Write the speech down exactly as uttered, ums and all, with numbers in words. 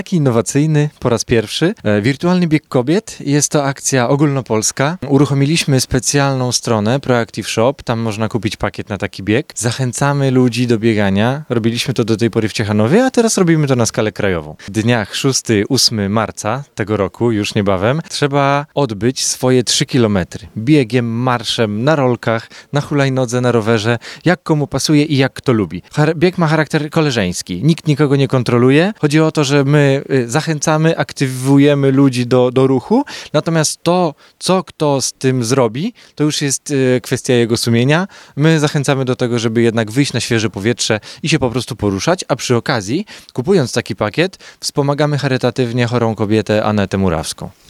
Taki innowacyjny po raz pierwszy. E, Wirtualny Bieg Kobiet. Jest to akcja ogólnopolska. Uruchomiliśmy specjalną stronę Proactive Shop. Tam można kupić pakiet na taki bieg. Zachęcamy ludzi do biegania. Robiliśmy to do tej pory w Ciechanowie, a teraz robimy to na skalę krajową. W dniach szóstego do ósmego marca tego roku, już niebawem, trzeba odbyć swoje trzy kilometry. Biegiem, marszem, na rolkach, na hulajnodze, na rowerze. Jak komu pasuje i jak kto lubi. Char- bieg ma charakter koleżeński. Nikt nikogo nie kontroluje. Chodzi o to, że my zachęcamy, aktywujemy ludzi do, do ruchu, natomiast to, co kto z tym zrobi, to już jest kwestia jego sumienia. My zachęcamy do tego, żeby jednak wyjść na świeże powietrze i się po prostu poruszać, a przy okazji, kupując taki pakiet, wspomagamy charytatywnie chorą kobietę Anetę Murawską.